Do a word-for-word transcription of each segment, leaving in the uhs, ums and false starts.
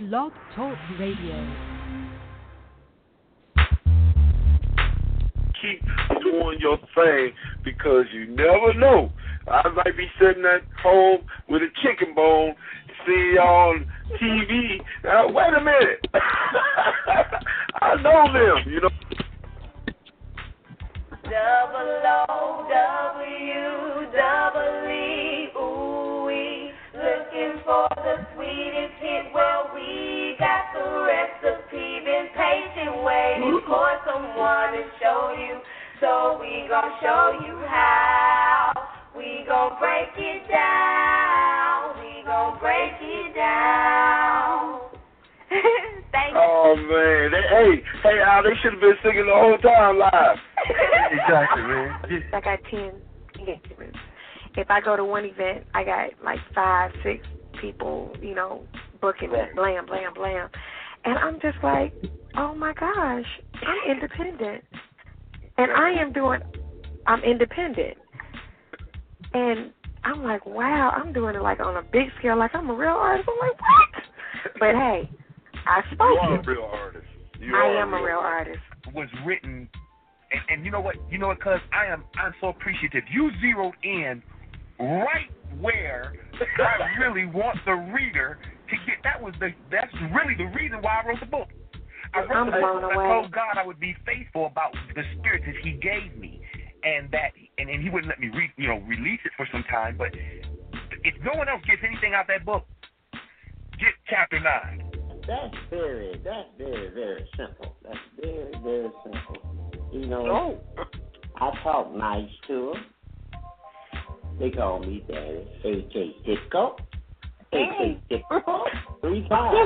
Blog Talk Radio. Keep doing your thing because you never know. I might be sitting at home with a chicken bone, see y'all on T V. Now, wait a minute. I know them, you know. Double O W, double E, ooh wee. Looking for the sweetest hit, well we got the recipe. Been patient waiting for someone to show you, so we gon' show you how. We gon' break it down. We gon' break it down. Thank you. Oh man, they, hey, hey, Al, they should have been singing the whole time live. Exactly, man. I got ten engagements. If I go to one event, I got like five, six people, you know, booking me, blam, blam, blam. And I'm just like, oh my gosh, I'm independent. And I am doing, I'm independent. And I'm like, wow, I'm doing it like on a big scale, like I'm a real artist. I'm like, what? But hey, I spoke You are it. a real artist. You I are am a real artist. Was written, and, and you know what? You know what? Cause I am, I'm so appreciative. You zeroed in right where I really want the reader to get. That was the. That's really the reason why I wrote the book. I wrote I'm the book. blown I away. told God I would be faithful about the spirit that He gave me, and that, and, and He wouldn't let me, re, you know, release it for some time. But if no one else gets anything out of that book, get chapter nine. That's very, that's very, very simple. That's very, very simple. You know, Oh. I talk nice to them. They call me Daddy. A K Disco. A K Disco. Three times.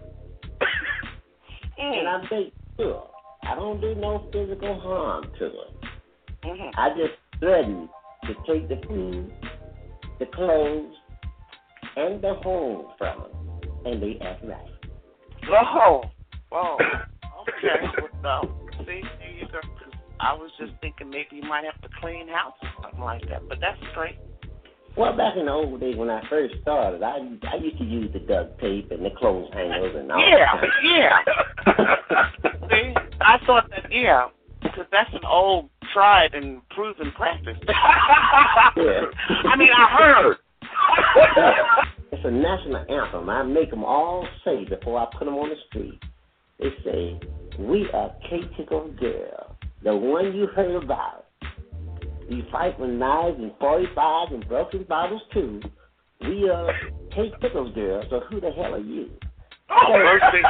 And I make sure I don't do no physical harm to them. Mm-hmm. I just threaten to take the food, the clothes, and the home from them. And they act right. Oh, oh, okay. Well, see, there you go. I was just thinking maybe you might have to clean house or something like that, but that's great. Well, back in the old days when I first started, I I used to use the duct tape and the clothes hangers and all Yeah, that. yeah. See, I thought that, yeah, because that's an old, tried and proven practice. Yeah. I mean, I heard. It's a national anthem. I make them all say before I put them on the street. They say, "We are K-Tickle's girl, the one you heard about. We fight with knives and forty-fives and broken bottles too. We are K-Tickle's girl, so who the hell are you?" Oh, mercy.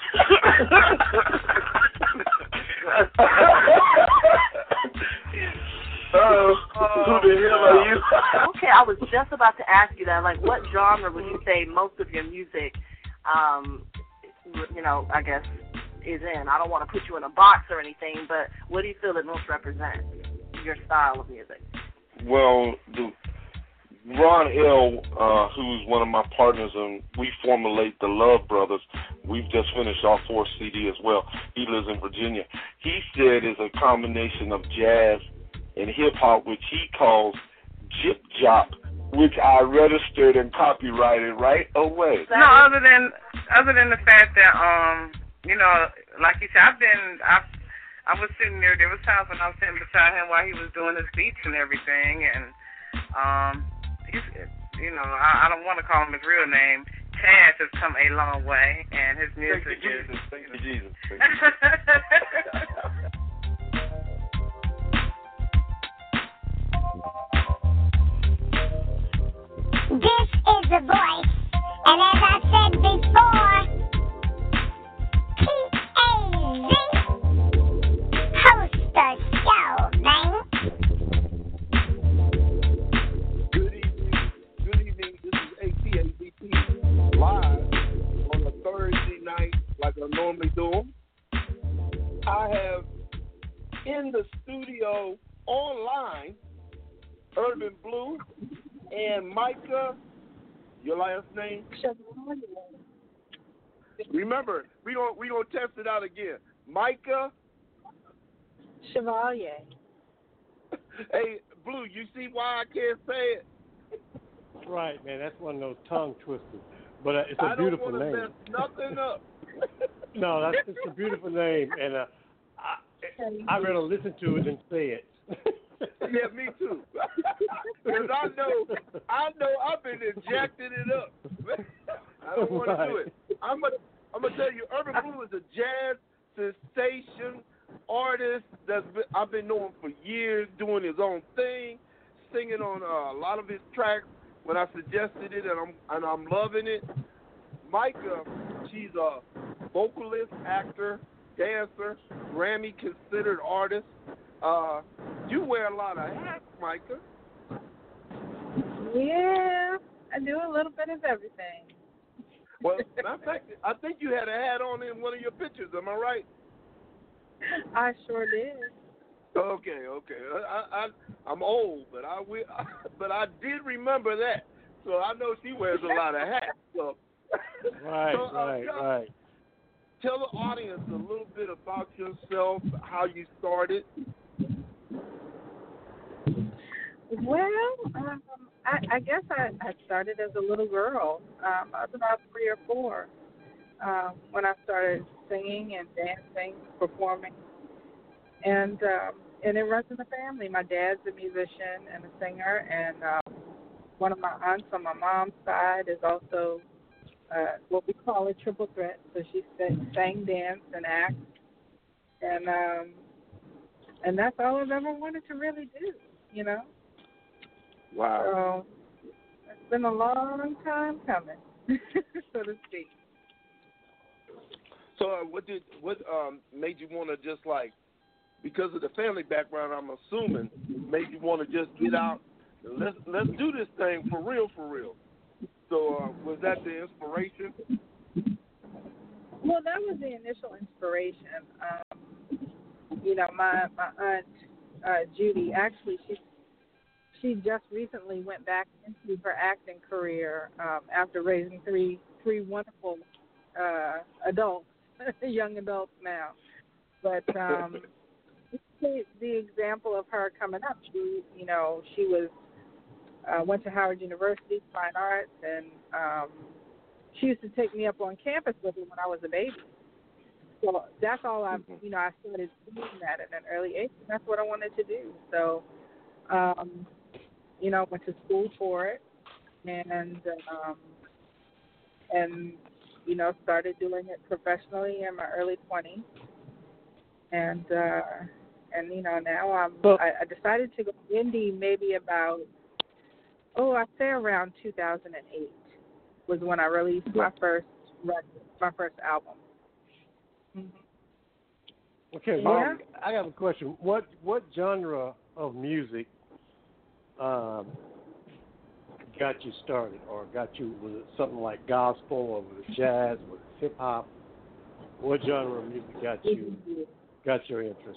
Uh, who the hell are you? Okay, I was just about to ask you that. Like, what genre would you say most of your music, um, you know, I guess, is in? I don't want to put you in a box or anything, but what do you feel it most represents, your style of music? Well, the Ron L., uh, who's one of my partners, and we formulate the Love Brothers. We've just finished our fourth C D as well. He lives in Virginia. He said it's a combination of jazz and hip-hop, which he calls Jip Jop, which I registered and copyrighted right away. No, other than other than the fact that, um, you know, like you said, I've been, I, I was sitting there. There was times when I was sitting beside him while he was doing his beats and everything, and um, he's, you know, I, I don't want to call him his real name. Taz has come a long way, and his music Thank you, Jesus. is. Thank you, Jesus. Thank you. This is The Voice, and as I said before, T A Z host the show, man. Good evening. Good evening. This is A T A Z P live on a Thursday night like I normally do them. I have in the studio online Urban Blue and Micah, your last name? Remember, we're going we gonna test it out again. Micah Chevalier. Hey, Blue, you see why I can't say it? Right, man. That's one of those tongue twisters. but uh, it's a I beautiful don't name. Mess nothing up. No, that's it's a beautiful name, and uh, I, I'd rather listen to it than say it. Yeah, me too. Because I know, I know, I've been injecting it up. I don't want Right. to do it. I'm gonna, I'm gonna tell you, Urban Blue is a jazz sensation artist that's been, I've been knowing for years, doing his own thing, singing on uh, a lot of his tracks. When I suggested it, and I'm and I'm loving it. Micah, she's a vocalist, actor, dancer, Grammy considered artist. Uh, you wear a lot of hats, Micah. Yeah, I do a little bit of everything. Well, matter of fact, I think you had a hat on in one of your pictures. Am I right? I sure did. Okay, okay. I, I, I'm old, but I will, but I did remember that. So I know she wears a lot of hats. So. Right, so, uh, right, tell, right. Tell the audience a little bit about yourself, how you started. Well, um, I, I guess I, I started as a little girl. Um, I was about three or four um, when I started singing and dancing, performing, and um, and it runs in the family. My dad's a musician and a singer, and um, one of my aunts on my mom's side is also uh, what we call a triple threat. So she sang, sang dance, and act, and um, and that's all I've ever wanted to really do, you know. Wow. So it's been a long time coming, so to speak. So uh, what did what um, made you want to just like, because of the family background, I'm assuming, made you want to just get out and let's let's do this thing for real, for real. So uh, was that the inspiration? Well, that was the initial inspiration. Um, you know, my my aunt uh, Judy, actually, she she just recently went back into her acting career um, after raising three three wonderful uh, adults, young adults now. But um, the, the example of her coming up, she you know she was uh, went to Howard University, Fine Arts, and um, she used to take me up on campus with her when I was a baby. So that's all I, you know, I started doing that at an early age. And that's what I wanted to do. So, um, you know, went to school for it, and um, and you know, started doing it professionally in my early twenties. And uh, and you know, now I'm. I, I decided to go indie maybe about oh, I'd say around two thousand eight was when I released my first record, my first album. Mm-hmm. Okay, yeah. um, I have a question. What what genre of music um, got you started, or got you? Was it something like gospel, or was it jazz, was it hip hop? What genre of music got you got your interest?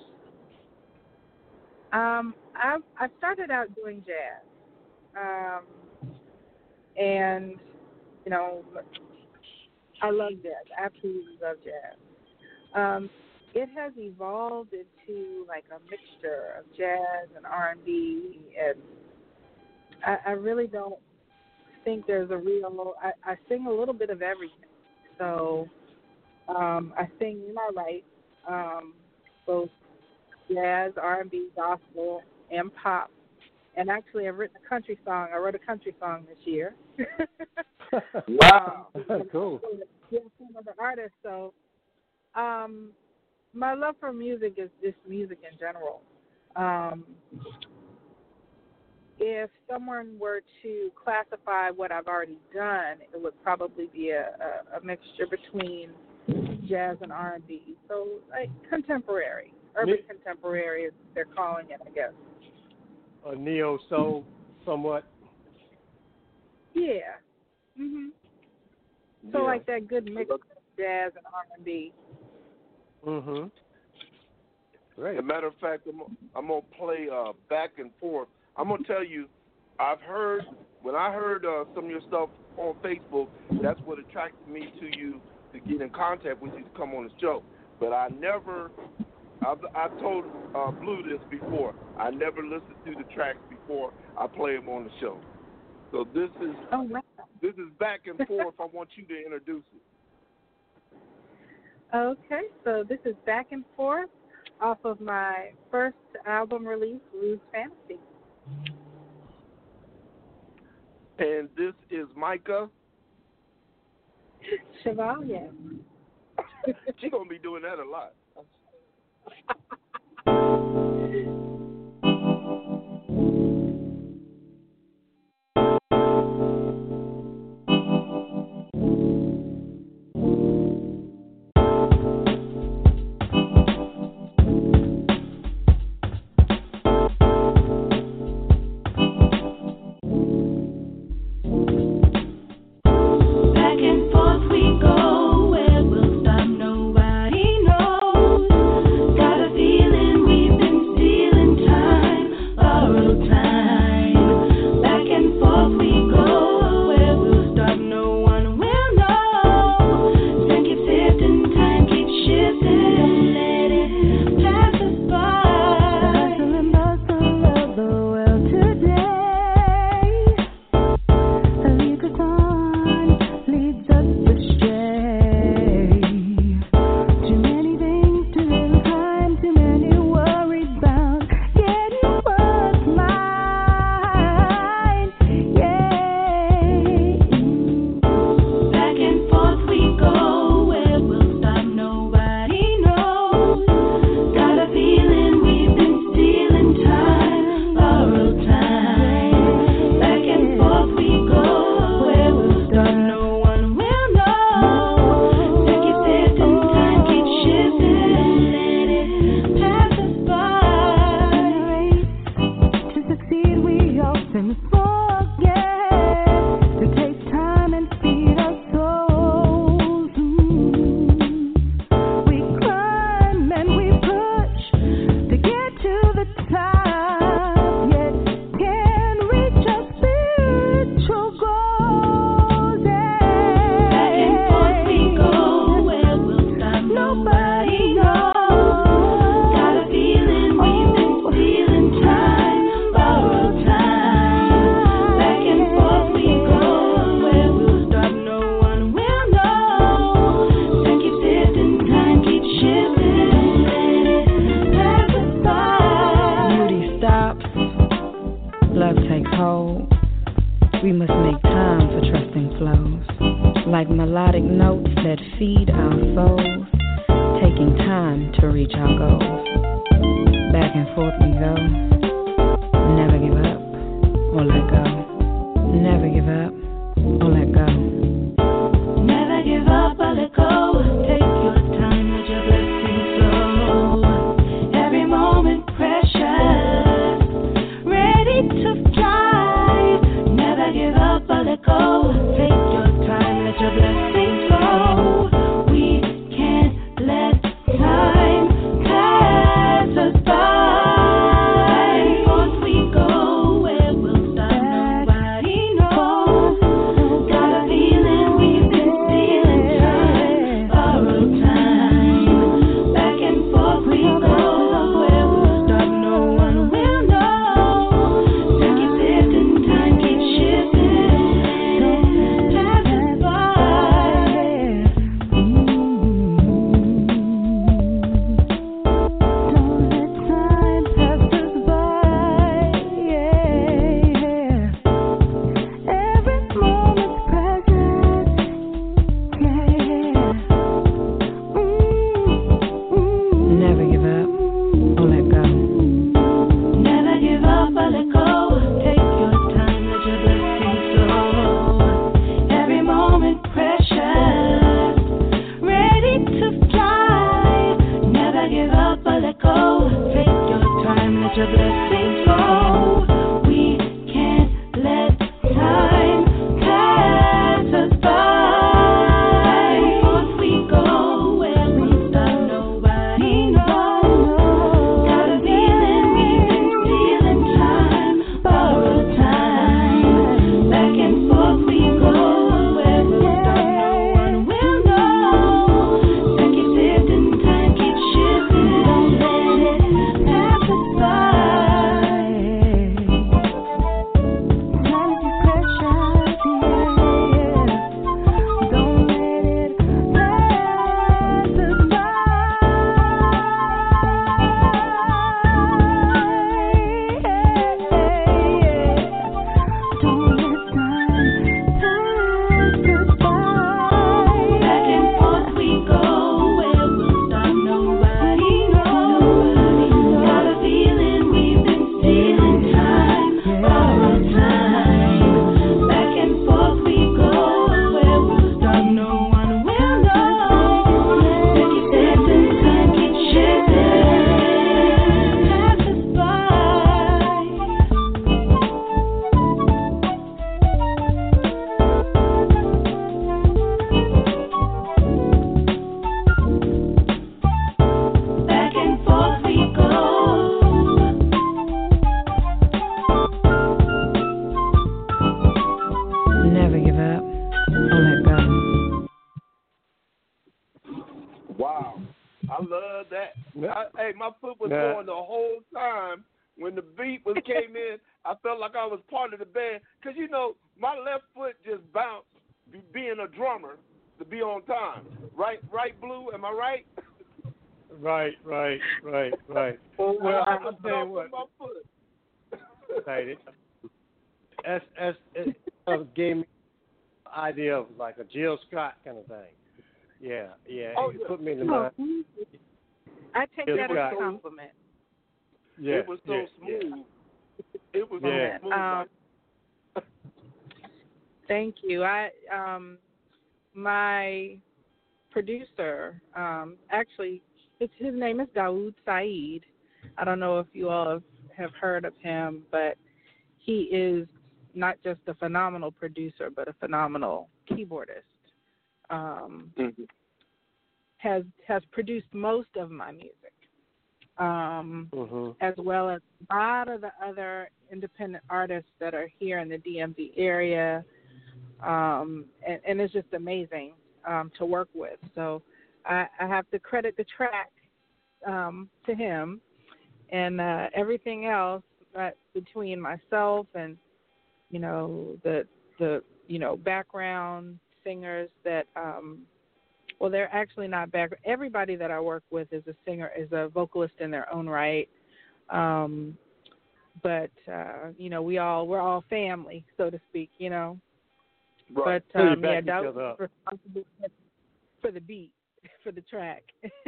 Um, I I started out doing jazz, um, and you know, I love jazz. I absolutely love jazz. Um, it has evolved into like a mixture of jazz and R and B, and I, I really don't think there's a real. I, I sing a little bit of everything. So um, I sing in my right, um, both jazz, R and B, gospel, and pop. And actually, I've written a country song. I wrote a country song this year. Wow, um, cool. Yeah, some other artists. So, um, my love for music is just music in general. Um, if someone were to classify what I've already done, it would probably be a, a, a mixture between jazz and R and B. So, like contemporary, urban Me- contemporary, is they're calling it, I guess. A neo soul, somewhat. Yeah. Mhm. So Yeah. like that good mix of jazz and R and B. Mhm. Great. As a matter of fact, I'm, I'm gonna play uh, back and forth. I'm gonna tell you, I've heard when I heard uh, some of your stuff on Facebook. That's what attracted me to you to get in contact with you to come on the show. But I never. I've, I told uh, Blue this before. I never listened to the tracks before I play them on the show. So this is Oh wow. This is Back and Forth. I want you to introduce it. Okay, so this is Back and Forth off of my first album release, Rue's Fantasy. And this is Micah Chevalier. She's going to be doing that a lot. love that. I, hey, my foot was Nah. going the whole time. When the beat was came in, I felt like I was part of the band. Because, you know, my left foot just bounced be- being a drummer to be on time. Right, right, Blue? Am I right? Right, right, right, right. Well, Well, I I'm was telling you off what. my foot. Excited. As, as, it uh, gave me the idea of like a Jill Scott kind of thing. Yeah, yeah. Oh, You yeah. put me in the Oh, mind. I take Jill that as Scott. a compliment. Yeah, It was so yeah, smooth. It was Yeah. so smooth. Um, like, Thank you. I um my producer, um, actually it's, his name is Daoud Saeed. I don't know if you all have, have heard of him, but he is not just a phenomenal producer, but a phenomenal keyboardist. Um, mm-hmm. has has produced most of my music, um, mm-hmm. as well as a lot of the other independent artists that are here in the D M V area. Um, and, and it's just amazing um, to work with. So I, I have to credit the track um, to him, and uh, everything else uh, between myself and you know the the you know background singers that um, well they're actually not back. Everybody that I work with is a singer, is a vocalist in their own right. Um, but uh, you know we all we're all family, so to speak. You know. Right. But um, yeah, that was responsible for the beat, for the track.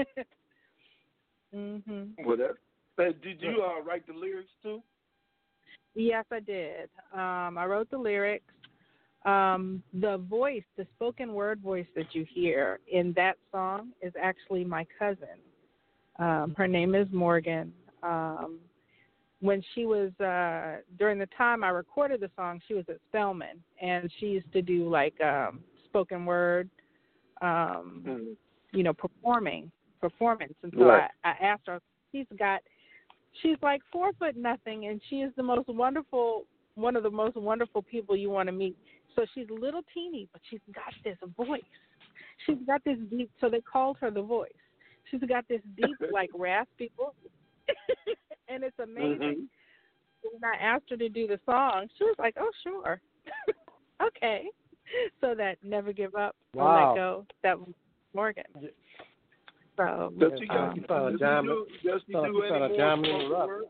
mhm. Well, that, uh, did you uh, write the lyrics too? Yes, I did. Um, I wrote the lyrics. Um, the voice, the spoken word voice that you hear in that song is actually my cousin. Um, her name is Morgan. Um, when she was, uh, during the time I recorded the song, she was at Spelman, and she used to do like um, spoken word, um, mm-hmm. you know, performing, performance. And so right. I, I asked her, she's got, she's like four foot nothing, and she is the most wonderful, one of the most wonderful people you want to meet. So she's a little teeny, but she's got this voice. She's got this deep, so they called her the voice. She's got this deep, like raspy voice. And it's amazing. Mm-hmm. When I asked her to do the song, she was like, oh, sure. Okay. So that Never Give Up or Wow. Let Go, that was Morgan. So, does she, um, does, does she jam, do, does she do do any more?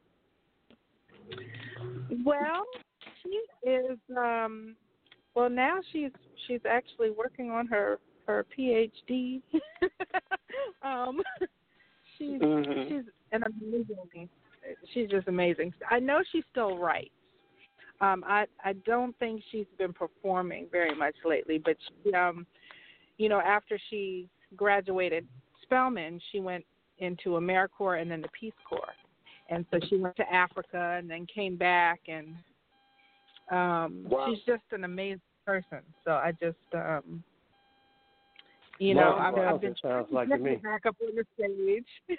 Well, she is, um, well, now she's she's actually working on her, her P H D. um, she's, mm-hmm. she's an amazing She's just amazing. I know she still writes. Um, I I don't think she's been performing very much lately, but she, um, you know, after she graduated Spelman, she went into AmeriCorps and then the Peace Corps, and so she went to Africa and then came back, and um, wow. she's just an amazing person. So I just, um, you wow. know, I've, wow. I've been sounds trying like to to me. get back up on the stage.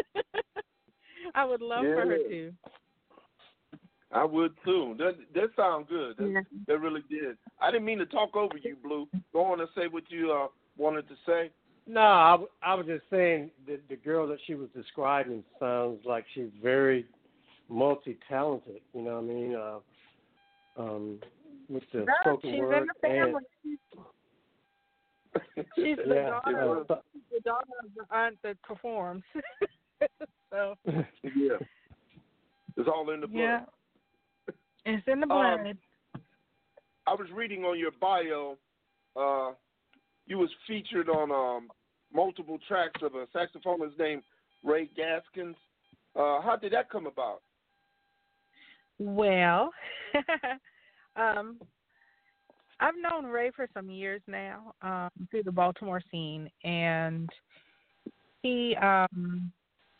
I would love yeah. for her to. I would too. That that sounds good. That, yeah. that really did. I didn't mean to talk over you, Blue. Go on and say what you uh, wanted to say. No, I, w- I was just saying that the girl that she was describing sounds like she's very multi-talented. You know what I mean? Uh, um, with the no, spoken she's word in the family. and she's the yeah, daughter. uh, The daughter of the aunt that performs. so yeah, it's all in the blood. Yeah, it's in the blood. Um, I was reading on your bio. Uh, you was featured on um, multiple tracks of a saxophonist named Ray Gaskins. Uh, how did that come about? Well, um, I've known Ray for some years now um, through the Baltimore scene, and he um,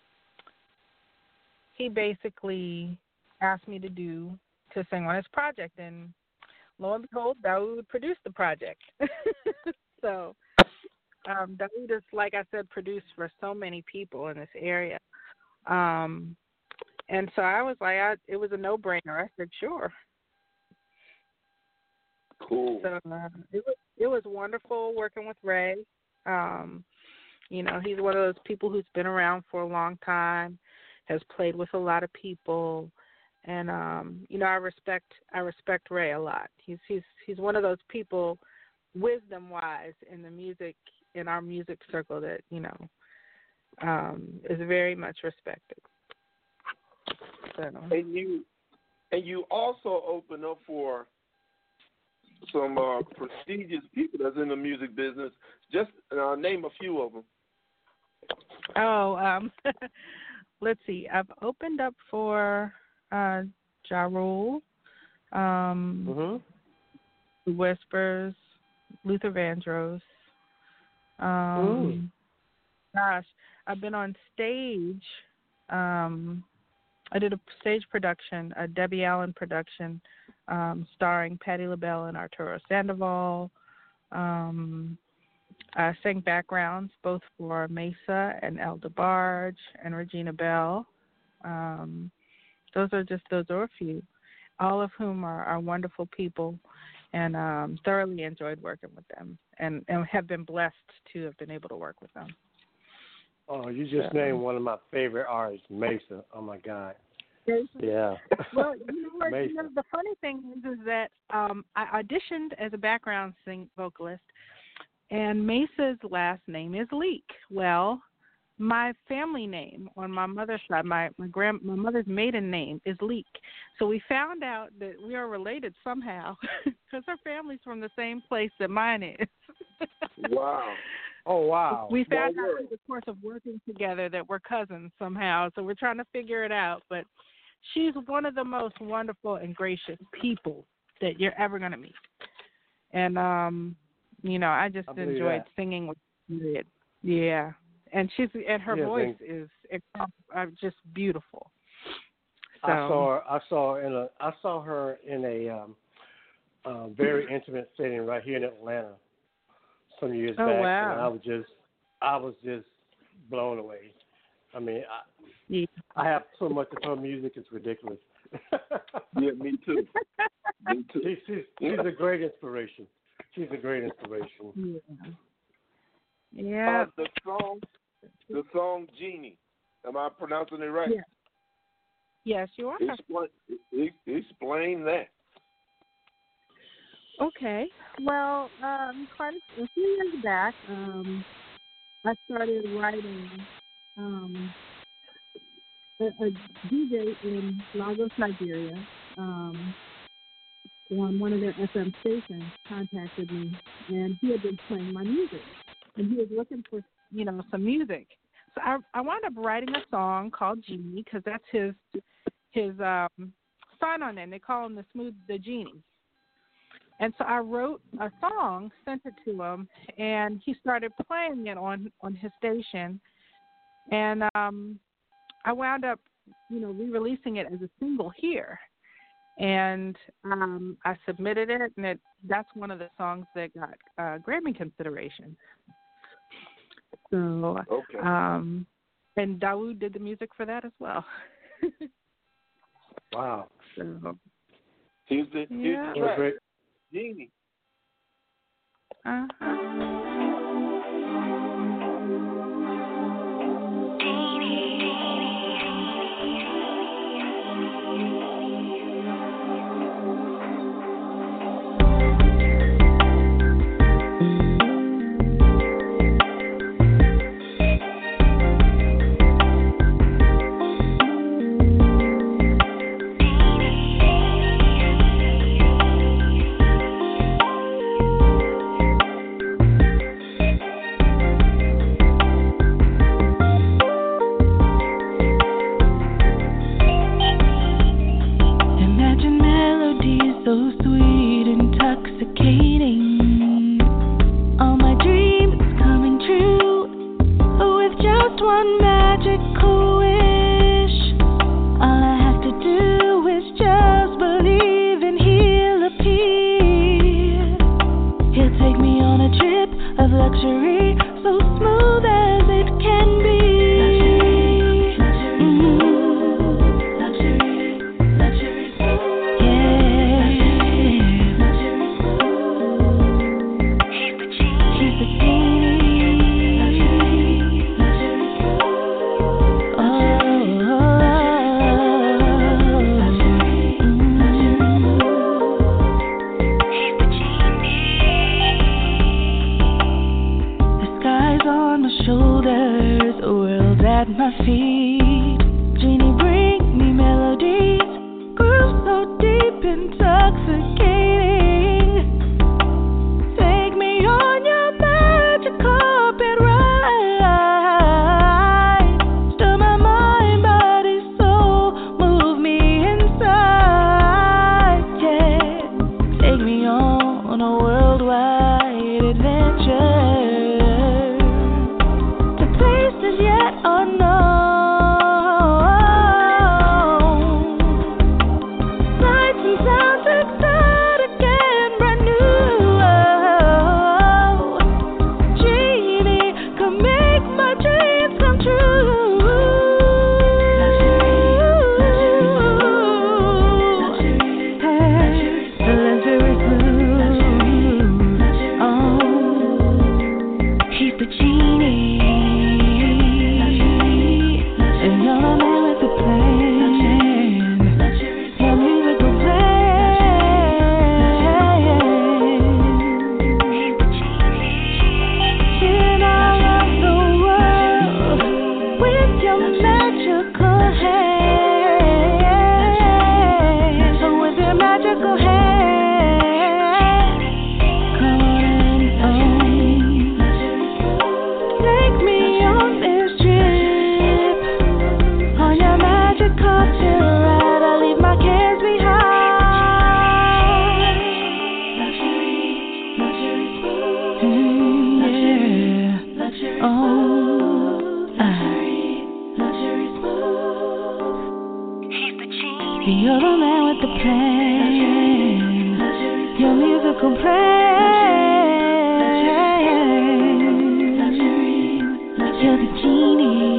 he basically asked me to do to sing on his project, and lo and behold, Daoud produced the project. So um, Daoud is, like I said, produced for so many people in this area. Um, and so I was like, I, it was a no-brainer. I said, sure. Cool. So uh, it was it was wonderful working with Ray. Um, You know, he's one of those people who's been around for a long time, has played with a lot of people, and um, you know, I respect I respect Ray a lot. He's he's he's one of those people, wisdom wise, in the music in our music circle that you know um, is very much respected. So. And you and you also open up for some uh, prestigious people that's in the music business. Just uh, name a few of them. Oh, um, let's see. I've opened up for uh, Ja Rule, um, Mm-hmm. Whispers, Luther Vandross. Um, gosh, I've been on stage. Um, I did a stage production, a Debbie Allen production, um, starring Patti LaBelle and Arturo Sandoval. Um, I sang backgrounds both for Mesa and El DeBarge and Regina Bell. Um, those are just those are a few, all of whom are, are wonderful people, and um, thoroughly enjoyed working with them, and, and have been blessed to have been able to work with them. Oh, you just So. named one of my favorite artists, Mesa. Oh my God. Yeah. Well, you know, what, Mesa. you know, the funny thing is, is that um, I auditioned as a background sing vocalist, and Mesa's last name is Leak. Well, my family name on my mother's side, my my grand my mother's maiden name is Leak. So we found out that we are related somehow because her family's from the same place that mine is. Wow. Oh, wow. We found Small out world. through the course of working together that we're cousins somehow. So we're trying to figure it out. But she's one of the most wonderful and gracious people that you're ever going to meet. And, um, you know, I just I believe enjoyed that. singing with her. Yeah. And she's and her Yeah, voice thank- is it's, uh, just beautiful. So, I saw her. I saw her in a. I saw her in a um, uh, very intimate setting right here in Atlanta some years Oh, back, wow. and I was just, I was just blown away. I mean, I, yeah. I have so much of her music; it's ridiculous. Yeah, me too. Me too. She, she's she's a great inspiration. She's a great inspiration. Yeah. Yeah. Uh, the song, the song Genie. Am I pronouncing it right? Yeah. Yes, you are. Explain, e- explain that. Okay. Well, um, quite a, a few years back, um, I started writing um, a, a D J in Lagos, Nigeria. Um, on one of their F M stations contacted me, and he had been playing my music, and he was looking for, you know, some music. So I, I wound up writing a song called Genie because that's his his um, sign on it. They call him the Smooth the Genie. And so I wrote a song, sent it to him, and he started playing it on, on his station. And um, I wound up, you know, re-releasing it as a single here. And um, I submitted it, and it, that's one of the songs that got uh, Grammy consideration. So, Okay. um, and Dawood did the music for that as well. Wow. So, Here's the, here's yeah. the track. Genie. Uh-huh. Imagine melodies so sweet, intoxicating. All my dreams coming true with just one magical wish. All I have to do is just believe and he'll appear. He'll take me on a trip of luxury, so smooth as it can be. He's the genie. at my feet. Genie, bring me melodies, groove so deep, intoxicating. Take me on your magic carpet ride. Stir my mind, body, soul, move me inside. Yeah, take me on a worldwide adventure to places yet unknown. Sights and sounds exotic and brand new. Genie, come make my dreams come true. Hey, the luxury smooth. Oh, he's the genie, and you're the man with the plan. Your musical plan. Can I rock the world with your magical hand? So with your magical hand, come on and own. Take me on this trip, on your magic carpet ride. I'll leave my cares behind. Mm, yeah. Oh, you're the man with the plan, your musical plan. You're the genie.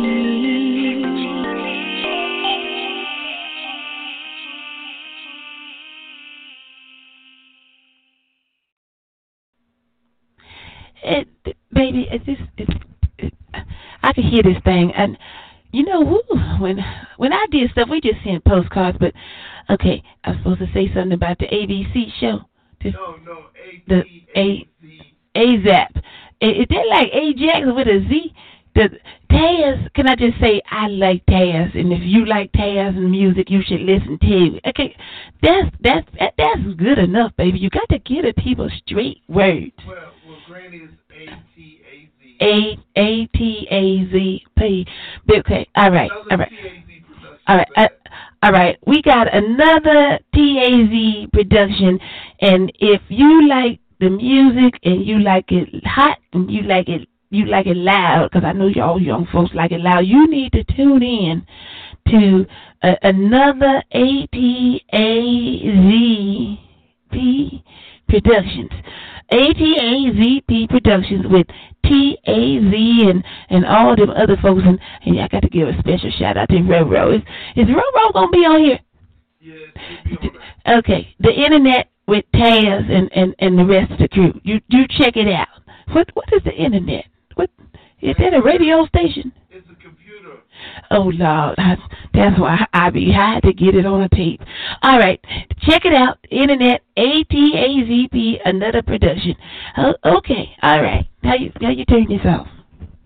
It, baby, it just, it, it, I could hear this thing, and you know, woo, when when I did stuff, we just sent postcards. But okay, I was supposed to say something about the A B C show. This, No, no, the A AZAP. Is that like Ajax with a Z? The Taz. Can I just say I like Taz, and if you like Taz and music, you should listen to. Okay, that's that's that, that's good enough, baby. You got to give the people straight words. Well, well, Granny is A T A Z. A A T A Z P. Okay, all right, all right, all right, uh, all right. We got another T A Z production, and if you like the music and you like it hot and you like it you like it loud, because I know y'all young folks like it loud, you need to tune in to uh, another A T A Z P Productions. A T A Z P Productions with T A Z and, and all them other folks. And, and I got to give a special shout out to Roro. Is, is Roro going to be on here? Yes, he'll be on that. Okay. The internet with Taz and, and, and the rest of the crew. You you check it out. What What is the internet? What is that, a radio station? It's a computer. Oh, Lord. I, that's why I be had to get it on a tape. All right. Check it out. Internet, A T A Z P, another production. Oh, okay. All right. How you, how you turn this off?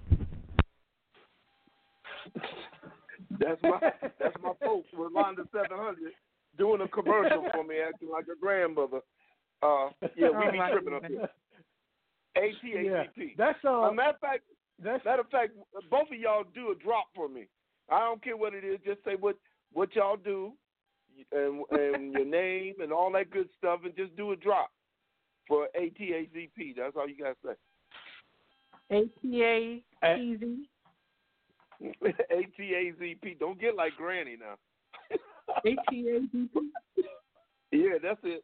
That's my that's my folks with Londa seven hundred doing a commercial for me, acting like a grandmother. Uh, yeah, we be tripping up here. A T A Z P. Yeah, that's uh. As a matter of fact, that's, matter of fact, both of y'all do a drop for me. I don't care what it is. Just say what what y'all do, and and your name and all that good stuff, and just do a drop for A T A Z P. That's all you gotta say. A T A Z P. A T A Z P. Don't get like Granny now. A T A Z P. Yeah, that's it.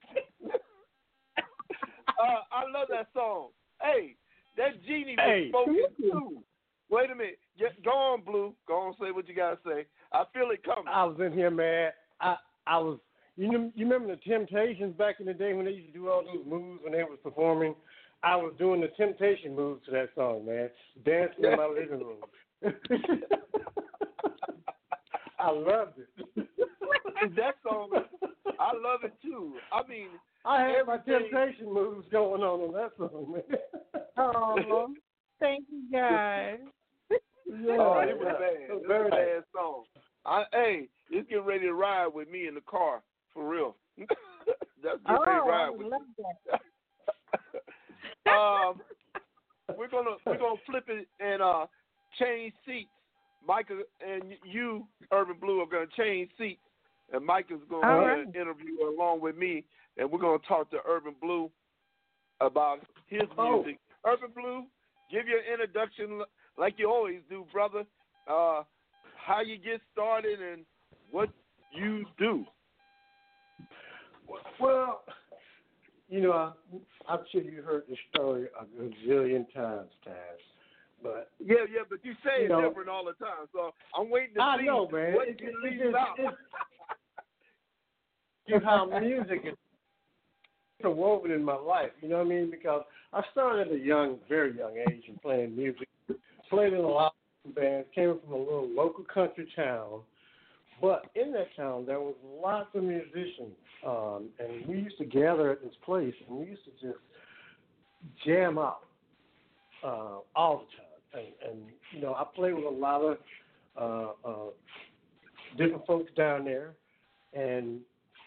uh, I love that song. Hey, that genie was Hey. spoken too. Wait a minute. Get, go on, Blue. Go on, say what you gotta say. I feel it coming. I was in here, man. I I was. You know, you remember the Temptations back in the day when they used to do all those moves when they was performing? I was doing the Temptation moves to that song, man. Dancing in my living room. I loved it. That song, I love it too. I mean, I had my everything- Temptation moves going on on that song, man. Oh, thank you guys. Yeah, oh, it was yeah. bad. It was a bad song. I, hey, it's getting ready to ride with me in the car, for real. That's getting oh, ready to ride I with love me. that. um, we're gonna we're gonna flip it and uh change seats. Micah and you, Urban Blue, are gonna change seats, and Micah's gonna All be right. an interview along with me, and we're gonna talk to Urban Blue about his music. Oh. Urban Blue, give your introduction like you always do, brother. Uh, how you get started and what you do. Well, you know, I, I'm sure you heard the story a gazillion times, Taz. But yeah, yeah, but you say you it know, different all the time, so I'm waiting to I see know, man. what it, you it, leave it, out. It, it, how music is interwoven in my life, you know what I mean? Because I started at a young, very young age in playing music, played in a lot of bands, came from a little local country town. But in that town, there was lots of musicians, um, and we used to gather at this place, and we used to just jam out uh, all the time. And, and, you know, I played with a lot of uh, uh, different folks down there, and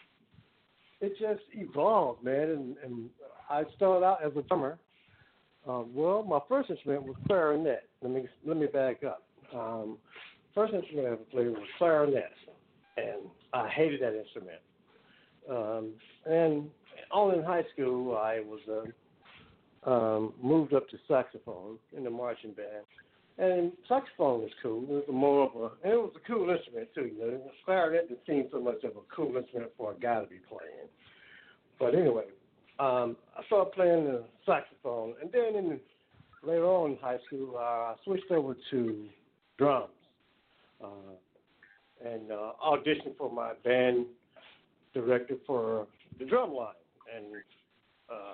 it just evolved, man. And, and I started out as a drummer. Uh, well, my first instrument was clarinet. Let me let me back up. Um, first instrument I ever played was clarinet, and I hated that instrument. Um, and on in high school, I was uh, um, moved up to saxophone in the marching band. And saxophone was cool. It was more of a, and it was a cool instrument too. You know, clarinet didn't seem so much of a cool instrument for a guy to be playing. But anyway, um, I started playing the saxophone, and then in, later on in high school, uh, I switched over to drums, uh, and uh, auditioned for my band director for the drum line, and uh,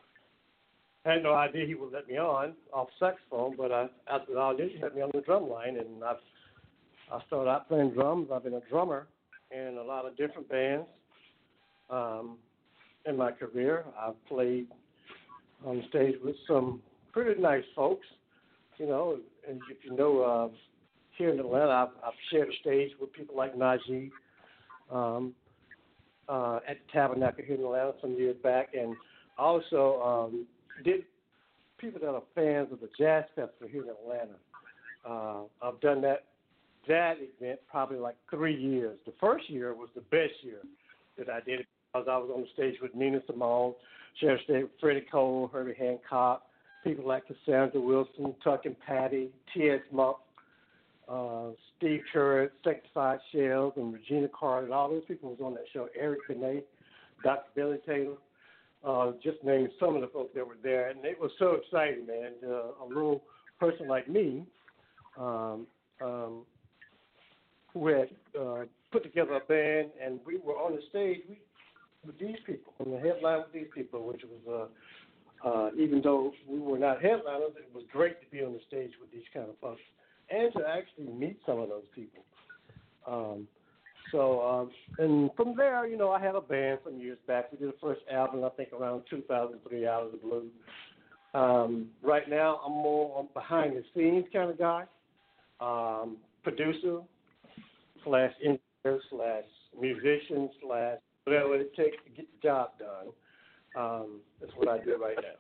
I had no idea he would let me on off saxophone, but I, after the audition, he let me on the drum line, and I I started out playing drums. I've been a drummer in a lot of different bands. Um, in my career, I've played on stage with some pretty nice folks, you know, and if you know, uh, here in Atlanta, I've, I've shared a stage with people like Najee um, uh, at the Tabernacle here in Atlanta some years back, and also um, did people that are fans of the Jazz Festival here in Atlanta. Uh, I've done that that event probably like three years. The first year was the best year that I did it because I was on the stage with Nina Simone, shared a stage with Freddie Cole, Herbie Hancock, people like Cassandra Wilson, Tuck and Patty, T S. Monk, uh, Steve Curry, Sanctified Shells, and Regina Carter, and all those people was on that show. Eric Benet, Doctor Billy Taylor. Uh, just named some of the folks that were there, and it was so exciting, man. Uh, a little person like me, um, um, who had uh, put together a band, and we were on the stage we, with these people, on the headline with these people, which was, uh, uh, even though we were not headliners, it was great to be on the stage with these kind of folks, and to actually meet some of those people. Um, So, um, and from there, you know, I had a band some years back. We did the first album, I think, around two thousand three, Out of the Blue. Um, right now, I'm more a behind-the-scenes kind of guy, um, producer, slash engineer, slash musician, slash whatever it takes to get the job done. Um, that's what I do right now.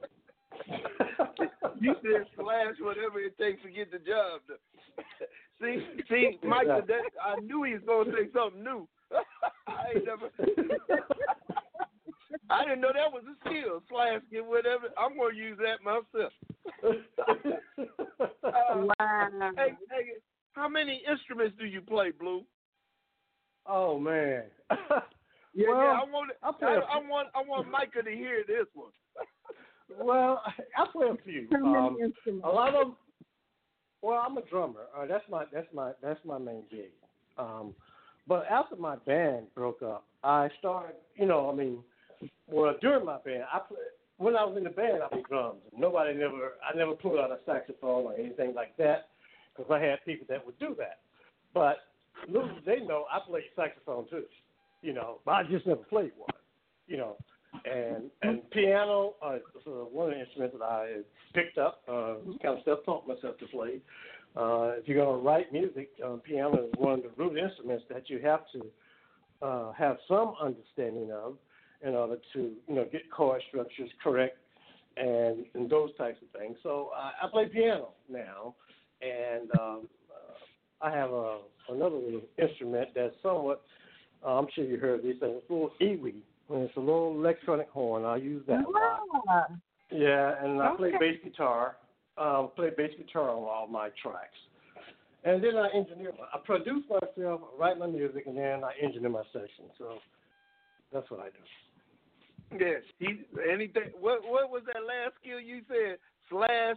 You said slash whatever it takes to get the job done. See, see, Mike, that, I knew he was going to say something new. I ain't never. I didn't know that was a skill. Slash, get whatever. I'm going to use that myself. uh, wow. Hey, hey, how many instruments do you play, Blue? Oh man. Yeah, well, yeah. I want, I, I, play I want, I want Micah to hear this one. Well, I play a few. Um, a lot of. Well, I'm a drummer. Uh, that's my that's my that's my main gig. Um, but after my band broke up, I started. You know, I mean, well, during my band, I play, when I was in the band, I played drums. Nobody never. I never pulled out a saxophone or anything like that because I had people that would do that. But little did they know, I played saxophone too. You know, but I just never played one. You know. And and piano uh, is one of the instruments that I picked up, uh, kind of self-taught myself to play. Uh, if you're going to write music, uh, piano is one of the root instruments that you have to uh, have some understanding of in order to, you know, get chord structures correct and, and those types of things. So I, I play piano now, and um, uh, I have a, another little instrument that's somewhat, uh, I'm sure you heard these things, it's a little Iwi, and it's a little electronic horn. I use that a lot. Yeah, and I Okay. play bass guitar. Um, play bass guitar on all my tracks. And then I engineer, I produce myself, write my music, and then I engineer my section. So that's what I do. Yes. He anything. What what was that last skill you said? Slash.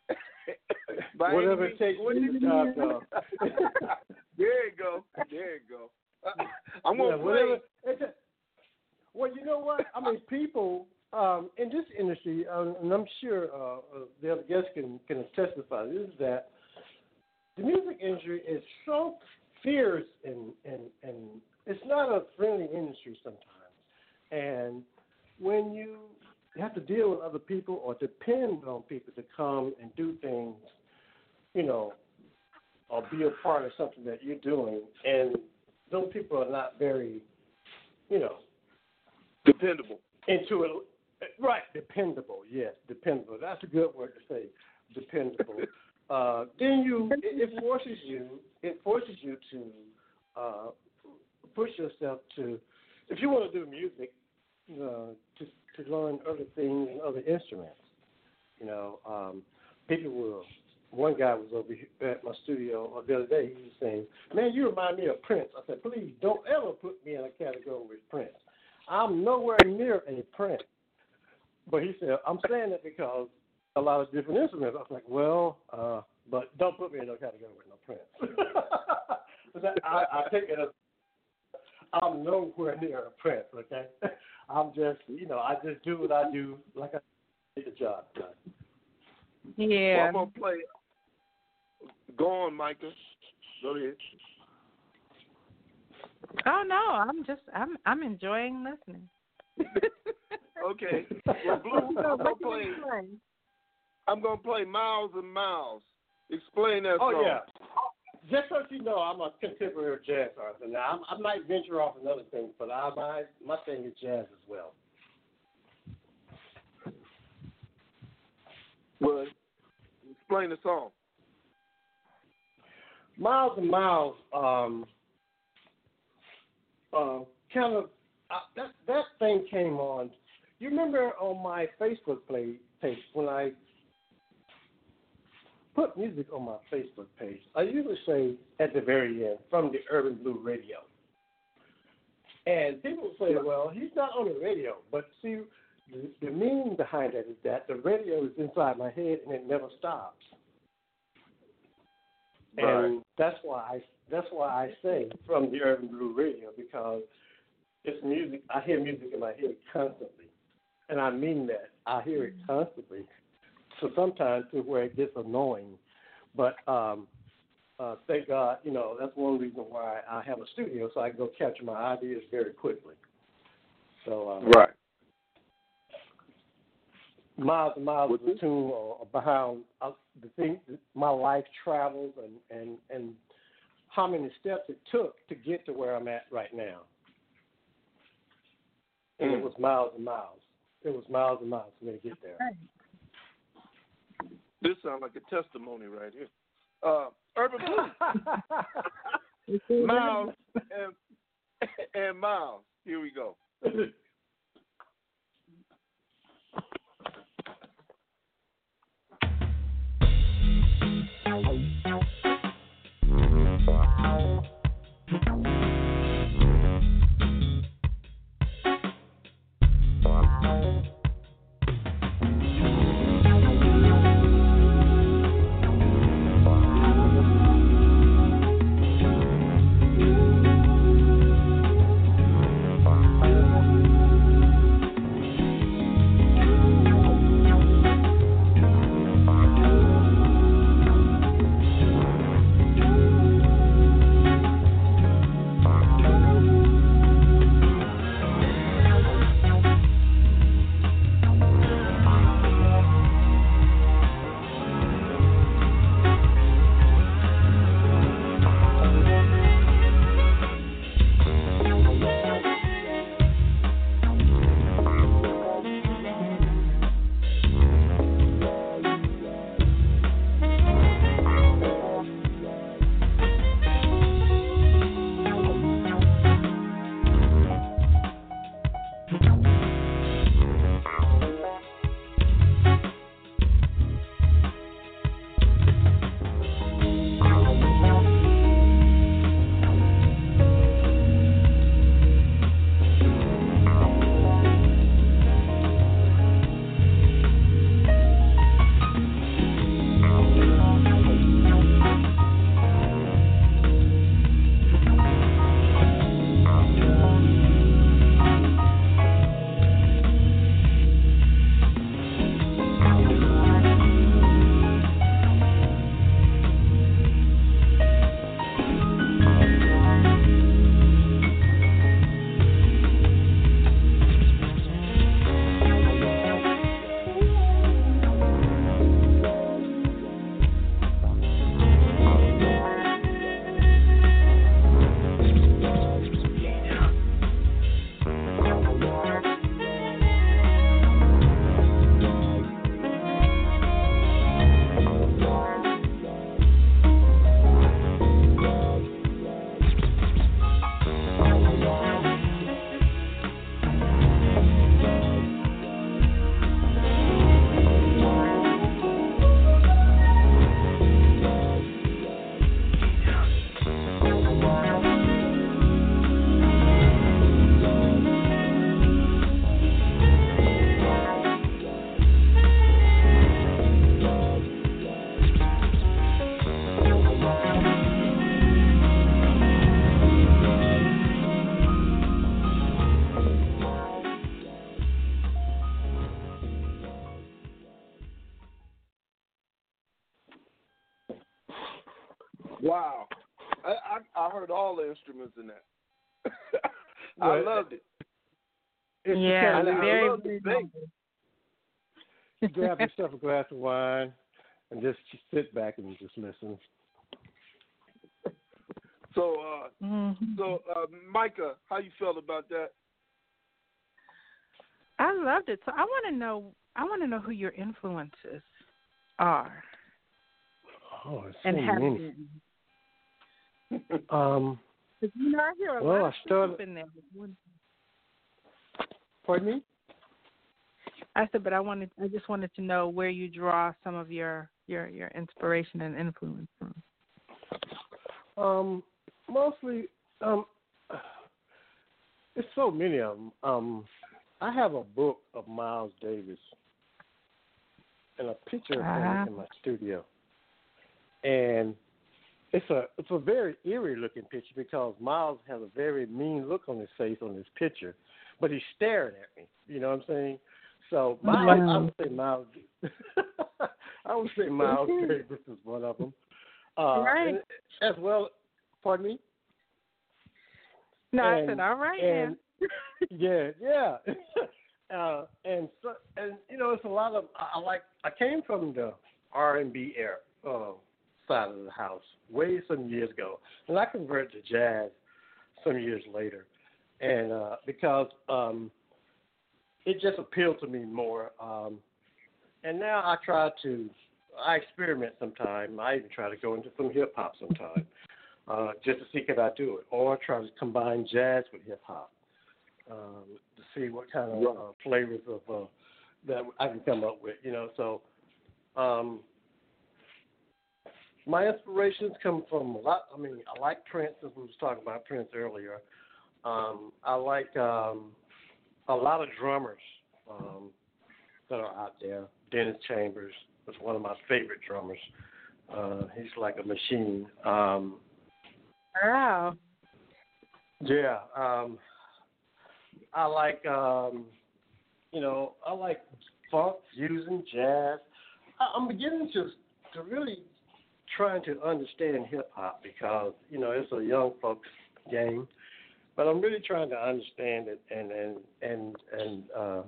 By Whatever any it takes means. to get the job done. There you go. There you go. I'm gonna Yeah, play. whatever- it's a- well, you know what? I mean, people um, in this industry, um, and I'm sure uh, uh, the other guests can, can testify to this, is that the music industry is so fierce and, and, and it's not a friendly industry sometimes. And when you have to deal with other people or depend on people to come and do things, you know, or be a part of something that you're doing, and those people are not very, you know, dependable. Into it, right? Dependable, yes, dependable. That's a good word to say, dependable. uh, then you, it, it forces you, it forces you to uh, push yourself to, if you want to do music, uh, to to learn other things and other instruments. You know, um, people will. One guy was over here at my studio the other day. He was saying, "Man, you remind me of Prince." I said, "Please don't ever put me in a category with Prince. I'm nowhere near a Prince." But he said, "I'm saying it because a lot of different instruments." I was like, "Well, uh, but don't put me in no category with no Prince." But that, I, I take it as I'm nowhere near a Prince. Okay, I'm just, you know, I just do what I do, like I get the job done. Yeah. Well, I'm gonna play. Go on, Micah. Go ahead. Oh no, I'm just I'm I'm enjoying listening. Okay. Well, Blue, I'm gonna What you play. playing? I'm gonna play Miles and Miles. Explain that Oh song. yeah. Just so you know, I'm a contemporary jazz artist. Now I, I might venture off another thing, but I my my thing is jazz as well. Well, explain the song. Miles and Miles, um, uh, kind of uh, that that thing came on. You remember on my Facebook page, page when I put music on my Facebook page, I usually say at the very end, "From the Urban Blue Radio." And people say, "Well, he's not on the radio," but see, the, the meaning behind that is that the radio is inside my head and it never stops. Right. And that's why I that's why I say "From the Urban Blue Radio," because it's music. I hear music in my head constantly, and I mean that. I hear it constantly. So sometimes to where it gets annoying, but um, uh, thank God, you know, that's one reason why I have a studio, so I can go capture my ideas very quickly. So um, Right. Miles and Miles of the tune or behind uh, the thing, my life travels and, and, and how many steps it took to get to where I'm at right now. And Mm. it was miles and miles. It was miles and miles for me to get there. This sounds like a testimony right here. Uh, Urban Blue. Miles and, and Miles. Here we go. Thank you. Wow. I, I I heard all the instruments in that. I Well, loved it. It's Yeah, kind of, very, I loved very the bass. grab yourself a glass of wine and just sit back and just listen. So, uh, Mm-hmm. so uh, Micah, how you felt about that? I loved it. So I want to know. I want to know who your influences are Oh, it's so and have many. been. Um, 'Cause, you know, I hear a well, lot I of started. stuff in there. One- Pardon me? I said, but I wanted. I just wanted to know where you draw some of your your your inspiration and influence from. Um, mostly, um, there's so many of them. Um, I have a book of Miles Davis and a picture of Ah. him in my studio, and it's a it's a very eerie looking picture because Miles has a very mean look on his face on this picture, but he's staring at me. You know what I'm saying? So Miles, I would say Miles. I would say Miles Davis is one of them. Uh, Right. and as well, pardon me. No, I And- said, all right, and then. yeah, yeah. uh, and so, and you know, it's a lot of. I I like. I came from the R and B era uh, side of the house way some years ago, and I converted to jazz some years later, and uh, because um, it just appealed to me more. Um, and now I try to. I experiment sometime. I even try to go into some hip hop sometime, uh, just to see could I do it, or try to combine jazz with hip hop. Um, to see what kind of uh, flavors of uh, that I can come up with, you know. So, um, my inspirations come from a lot. I mean, I like Prince, as we was talking about Prince earlier. Um, I like um, a lot of drummers um, that are out there. Dennis Chambers was one of my favorite drummers. Uh, he's like a machine. Um, Wow. yeah. Um, I like, um, you know, I like funk, fusion, jazz. I, I'm beginning to to really trying to understand hip hop because you know it's a young folks game, but I'm really trying to understand it and and and and uh,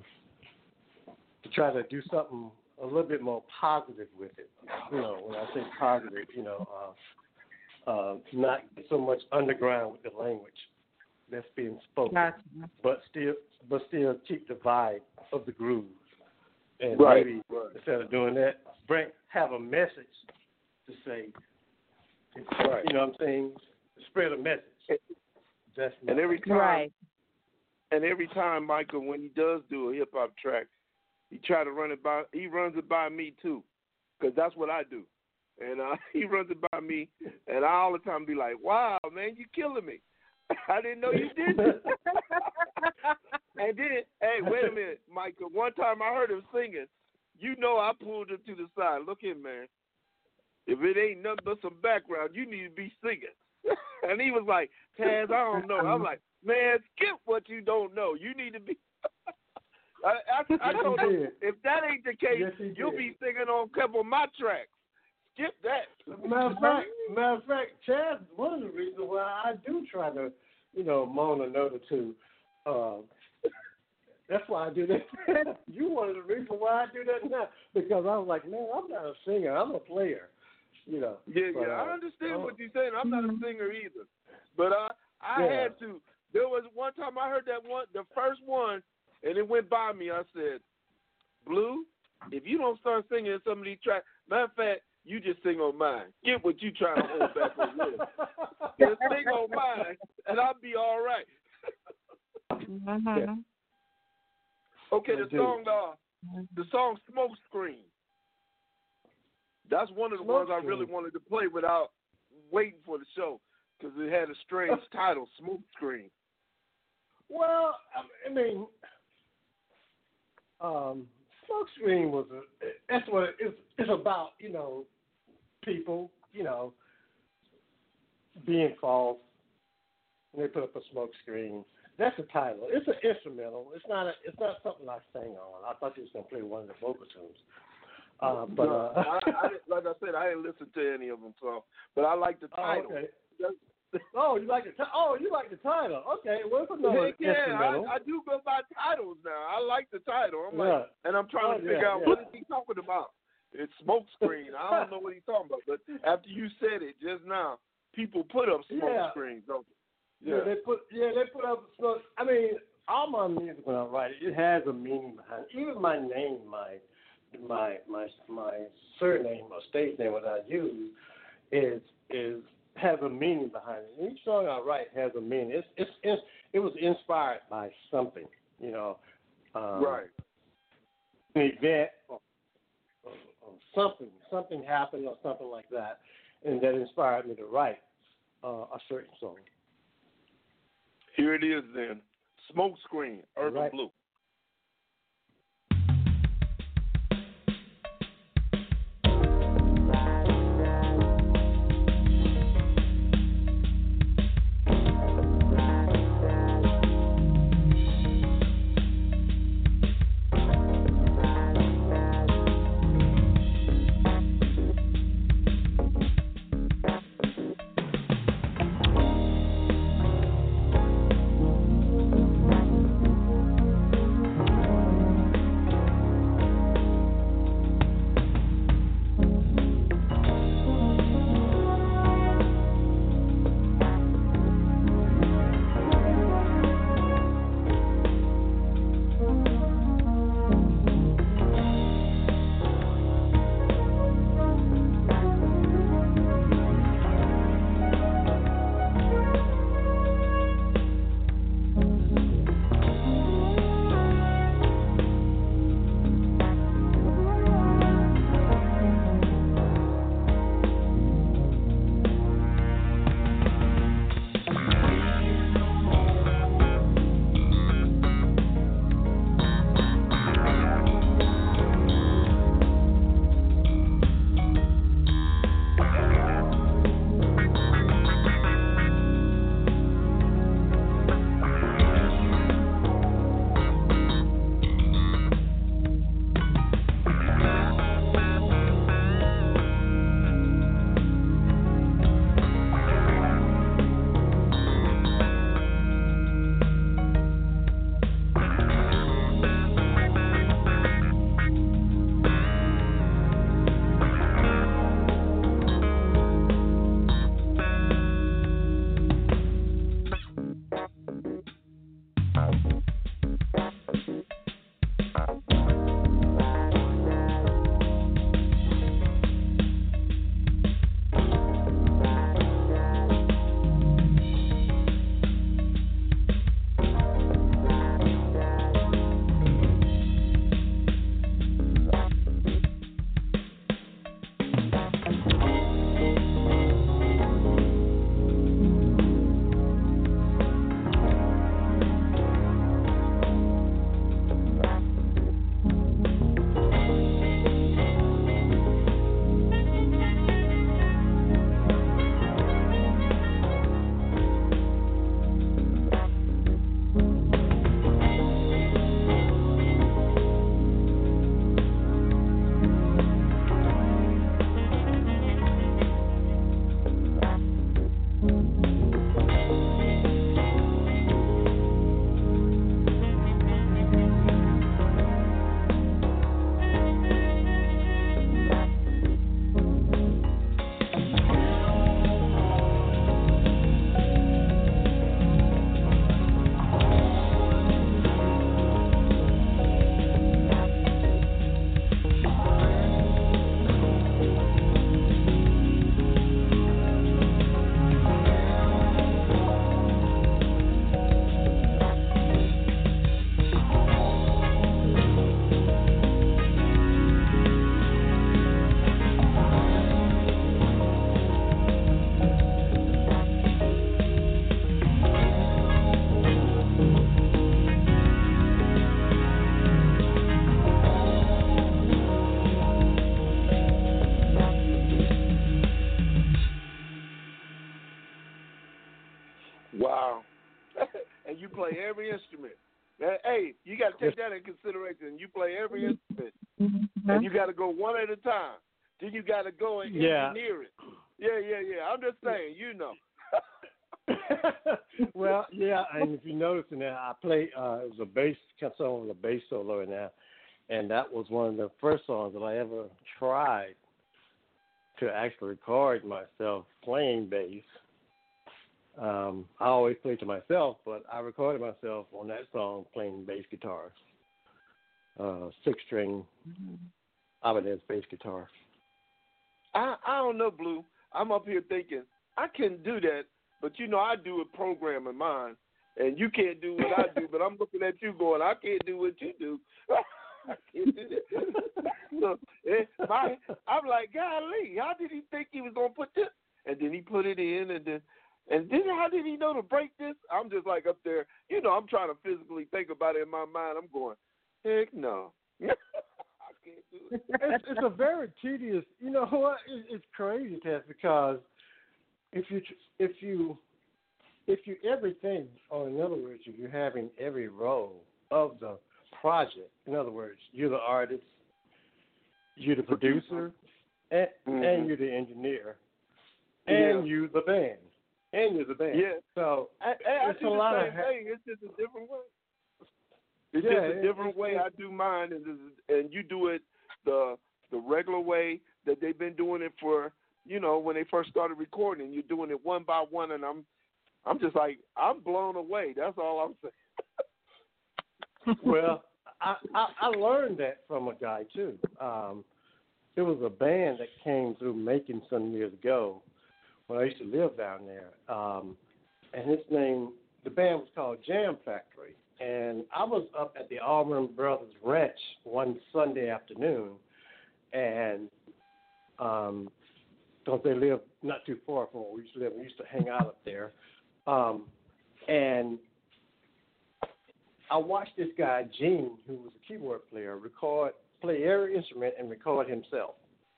to try to do something a little bit more positive with it. You know, when I say positive, you know, uh, uh, not get so much underground with the language that's being spoken, Gotcha. but still, but still keep the vibe of the groove. And Right, maybe right. instead of doing that, bring have a message to say. Right. You know what I'm saying? Spread a message. That's And my- every time, Right. and every time, Michael, when he does do a hip hop track, he try to run it by. He runs it by me too, because that's what I do. And uh, he runs it by me, and I all the time be like, "Wow, man, you killing me! I didn't know you did this." And then, hey, wait a minute, Michael. One time I heard him singing. You know, I pulled him to the side. Look here, man. If it ain't nothing but some background, you need to be singing. And he was like, Taz, I don't know. I'm like, man, skip what you don't know. You need to be. I, I, I Yes, told he him, did. if that ain't the case, Yes, he you'll did. be singing on a couple of my tracks. Skip that. Matter of fact, matter of fact, Chad is one of the reasons why I do try to, you know, moan a note or two. Uh, that's why I do that. You one of the reasons why I do that now because I was like, man, I'm not a singer. I'm a player. You know. Yeah, but, yeah, uh, I understand oh, what you're saying. I'm not a singer either, but uh, I Yeah. had to. There was one time I heard that one, the first one, and it went by me. I said, Blue, if you don't start singing in some of these tracks, matter of fact, you just sing on mine. Get what you trying to hold back on yours. Just sing on mine, and I'll be all right. Mm-hmm. Okay, I the do. song, uh, the song "Smoke Screen." That's one of the Smoke ones I really Screen. wanted to play without waiting for the show because it had a strange title, "Smoke Screen." Well, I mean, um, Smokescreen was a, that's what it's, it's about, you know, people, you know, being false, and they put up a smoke screen. That's the title. It's an instrumental. It's not a, it's not something I sang on. I thought you was going to play one of the vocal tunes. Uh, but no, uh, I, I didn't, like I said, I didn't listen to any of them, so but I like the title. Oh, okay. Oh, you like the ti- oh, you like the title? Okay, well, it's another Heck yeah, instrumental. I, I do go by titles now. I like the title. I'm Yeah. like, and I'm trying Oh, to figure yeah, out yeah. what is he talking about. It's smoke screen. I don't know what he's talking about. But after you said it just now, people put up smoke Yeah. screens, don't they? Yeah. Yeah. they put yeah they put up. So, I mean, all my music when I write it, it has a meaning behind it. Even my name, my my my my surname or stage name, what I use, is is has a meaning behind it. And each song I write has a meaning. It's it's, it's it was inspired by something, you know. Um, right. An event or, or, or something something happened or something like that, and that inspired me to write uh, a certain song. Here it is then. Smoke Screen, Urban Right. Blue. Wow. And you play every instrument. Hey, you got to take that in consideration. You play every instrument, and you got to go one at a time. Then you got to go and Yeah. engineer it. Yeah, yeah, yeah. I'm just saying, you know. Well, yeah, and if you notice in there, I play, uh, it was a bass, song with a bass solo in there, and that was one of the first songs that I ever tried to actually record myself playing bass. Um, I always play to myself, but I recorded myself on that song playing bass guitar, uh, six-string Ibanez bass guitar. I, I don't know, Blue. I'm up here thinking, I couldn't do that, but, you know, I do a program in mine, and you can't do what I do, but I'm looking at you going, I can't do what you do. I can't do that. So, eh, my, I'm like, golly, how did he think he was going to put this? And then he put it in, and then, and then how did he know to break this? I'm just like up there, you know, I'm trying to physically think about it in my mind. I'm going, heck no. I can't do it. It's, it's a very tedious, you know what, it, it's crazy, Tess, because if you, if you, if you everything, or in other words, if you're having every role of the project, in other words, you're the artist, you're the producer, and, mm-hmm. and you're the engineer, and yeah. you're the band, and you're the band. Yeah. So I, I, it's I do a the lot same of thing. It's just a different way. It's yeah, just a different it, way I do mine, and and you do it the the regular way that they've been doing it for. You know, when they first started recording, you're doing it one by one, and I'm, I'm just like, I'm blown away. That's all I'm saying. Well, I, I I learned that from a guy too. Um, there was a band that came through Macon some years ago when I used to live down there, um, and his name, the band was called Jam Factory, and I was up at the Allman Brothers Ranch one Sunday afternoon, and um. because they live not too far from where we used to live. We used to hang out up there. Um, and I watched this guy, Gene, who was a keyboard player, record, play every instrument and record himself.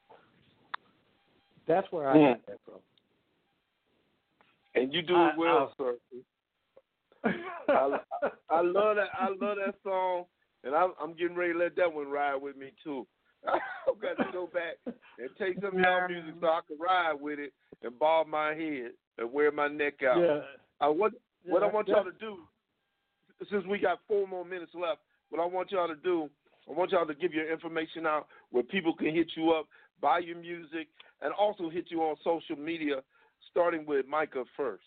That's where I mm. got that from. And you do I, it well, I, sir. I, I love that. I love that song, and I'm, I'm getting ready to let that one ride with me too. I've got to go back and take some of y'all music so I can ride with it and bob my head and wear my neck out. Yeah. I want, yeah, what I want yeah. y'all to do, since we got four more minutes left, what I want y'all to do, I want y'all to give your information out where people can hit you up, buy your music, and also hit you on social media, starting with Micah first.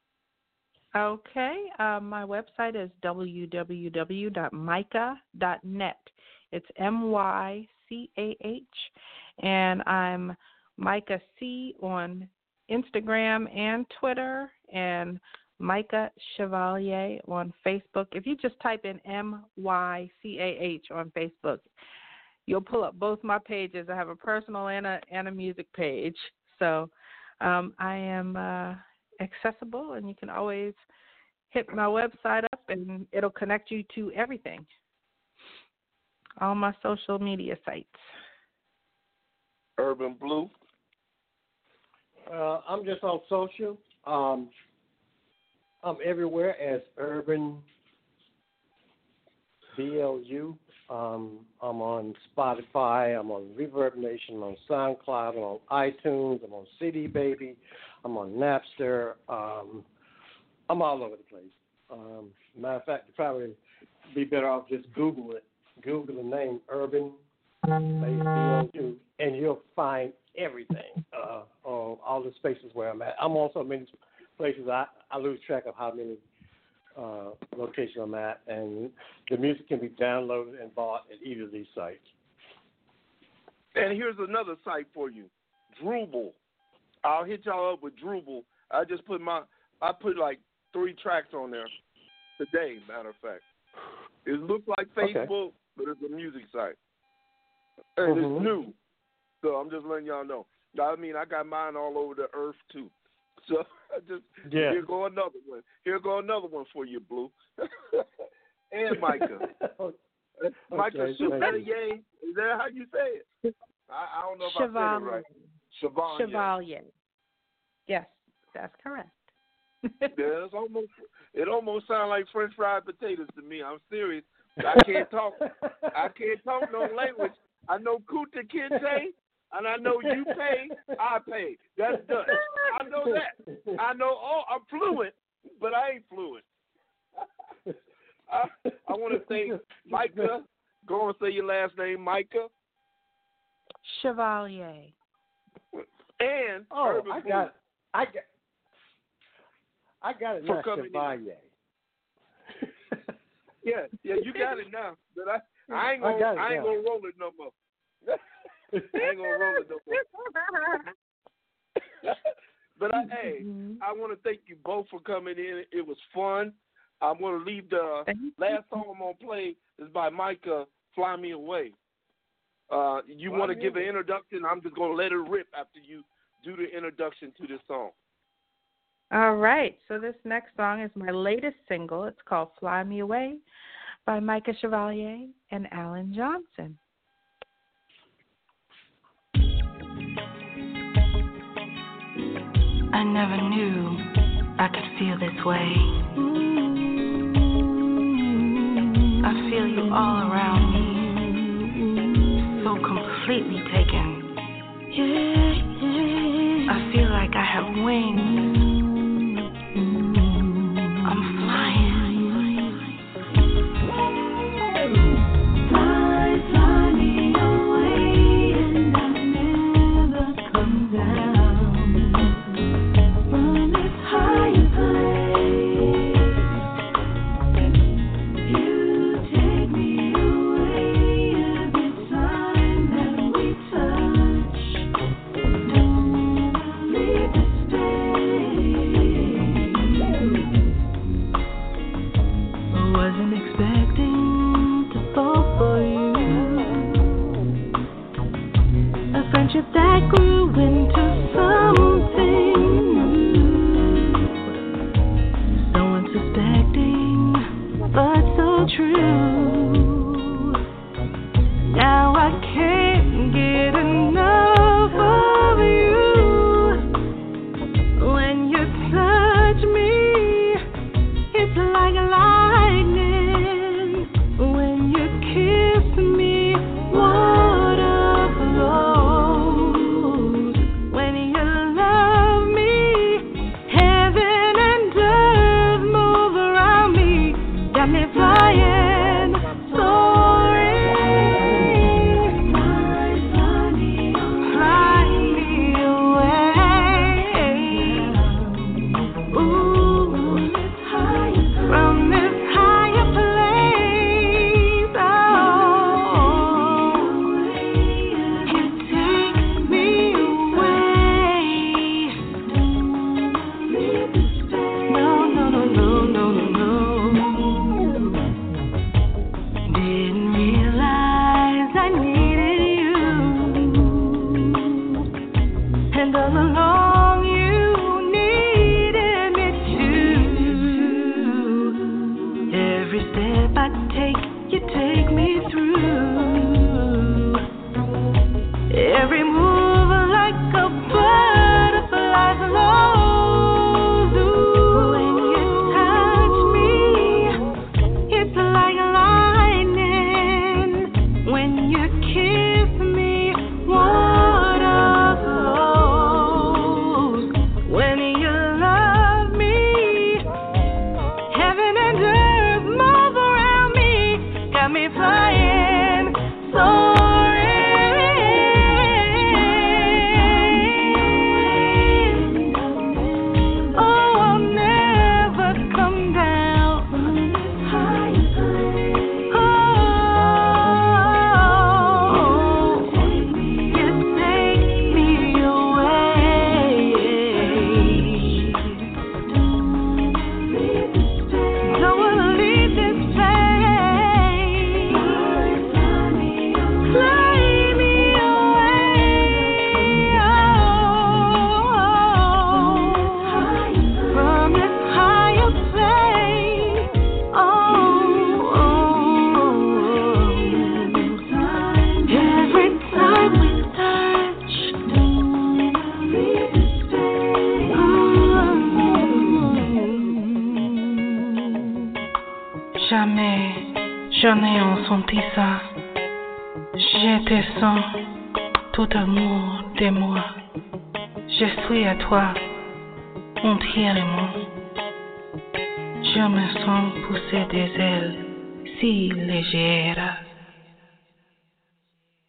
Okay. Uh, my website is w w w dot micah dot net. It's M Y C A H, and I'm Micah C on Instagram and Twitter, and Micah Chevalier on Facebook. If you just type in M Y C A H on Facebook, you'll pull up both my pages. I have a personal and a and a music page. So um, I am uh, accessible, and you can always hit my website up, and it'll connect you to everything. All my social media sites. Urban Blue. Uh, I'm just on social. Um, I'm everywhere as Urban B L U. Um, I'm on Spotify. I'm on Reverb Nation. I'm on SoundCloud. I'm on iTunes. I'm on C D Baby. I'm on Napster. Um, I'm all over the place. Um, matter of fact, you probably be better off just Google it. Google the name Urban B L U, and you'll find everything, uh, on all the spaces where I'm at. I'm also in many places. I, I lose track of how many uh, locations I'm at, and the music can be downloaded and bought at either of these sites. And here's another site for you, Drupal. I'll hit y'all up with Drupal. I just put my, I put like three tracks on there today, matter of fact. It looks like Facebook, okay, but it's a music site. And mm-hmm. It's new. So I'm just letting y'all know. I mean, I got mine all over the earth, too. So I just, yeah. Here go another one. Here go another one for you, Blue. And Micah. Okay, Micah Chevalier. Is that how you say it? I, I don't know if Chevalier. I said it right. Chevalier. Chevalier. Yes, that's correct. Yeah, it's almost it almost sounds like French fried potatoes to me. I'm serious. I can't talk. I can't talk no language. I know Kuta Kinte, and I know you pay, I pay. That's Dutch. I know that. I know. Oh, I'm fluent, but I ain't fluent. I, I want to thank Micah. Go and say your last name, Micah. Chevalier. And oh, Urban I Food. got, I got, I got it For now, coming in. Chevalier. Yeah, yeah, you got it now. But I, I ain't I gonna, got it I, ain't now. gonna roll it no more. I ain't gonna roll it no more. But I, hey, I want to thank you both for coming in. It was fun. I'm gonna leave the last song I'm gonna play is by Micah, "Fly Me Away." Uh, you Fly want to Me give an Away. introduction? I'm just gonna let it rip after you do the introduction to this song. All right. So this next song is my latest single. It's called Fly Me Away by Micah Chevalier and Alan Johnson. I never knew I could feel this way. I feel you all around me, so completely taken. I feel like I have wings. I'm flying. Fly, fly me away, and I'll never come down from this higher place. You take me away every time that we touch. Don't leave the space. I wasn't expecting to fall for you. A friendship that grew into something new. So unsuspecting, but so true. Now I can't get enough of you. When you touch me, it's like lightning. When you kiss me, water flows. When you love me, heaven and earth move around me. Got me flying, soaring. Fly me away. Ooh, from this higher place. Oh, you take me away. No, no, no, no, no, no, no. Didn't realize I needed you, and all along you needed me too. Every step I take, you take me through. Every move like a butterfly flows. Ooh, when you touch me, it's like lightning. When you kiss me, water flows. Jamais je n'ai senti ça. Je te sens tout amour de moi. Je suis à toi entièrement. Je me sens pousser des ailes si légères.